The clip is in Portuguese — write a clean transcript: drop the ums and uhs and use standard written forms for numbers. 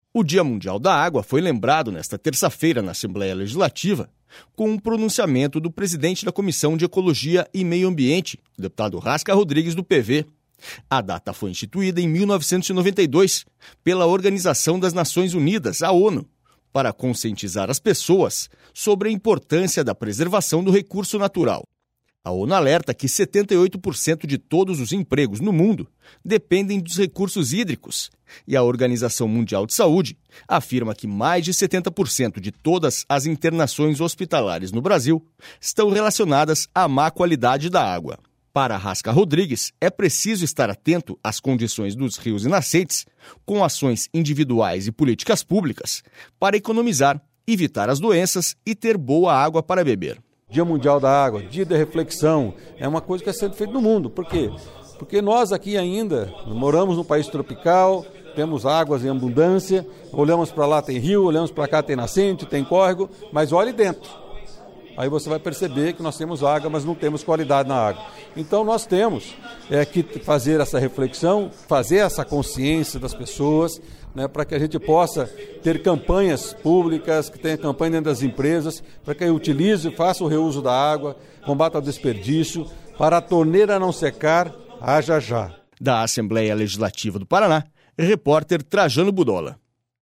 O Dia Mundial da Água foi lembrado nesta terça-feira na Assembleia Legislativa com um pronunciamento do presidente da Comissão de Ecologia e Meio Ambiente, o deputado Rasca Rodrigues, do PV. A data foi instituída em 1992 pela Organização das Nações Unidas, a ONU, para conscientizar as pessoas sobre a importância da preservação do recurso natural. A ONU alerta que 78% de todos os empregos no mundo dependem dos recursos hídricos e a Organização Mundial de Saúde afirma que mais de 70% de todas as internações hospitalares no Brasil estão relacionadas à má qualidade da água. Para Rasca Rodrigues, é preciso estar atento às condições dos rios e nascentes, com ações individuais e políticas públicas, para economizar, evitar as doenças e ter boa água para beber. Dia Mundial da Água, dia de reflexão, é uma coisa que é sendo feita no mundo. Por quê? Porque nós aqui ainda moramos num país tropical, temos águas em abundância, olhamos para lá tem rio, olhamos para cá tem nascente, tem córrego, mas olhe dentro. Aí você vai perceber que nós temos água, mas não temos qualidade na água. Então nós temos que fazer essa reflexão, fazer essa consciência das pessoas, né, para que a gente possa ter campanhas públicas, que tenha campanha dentro das empresas, para que utilize e faça o reuso da água, combata o desperdício, para a torneira não secar, haja já. Da Assembleia Legislativa do Paraná, repórter Trajano Budola.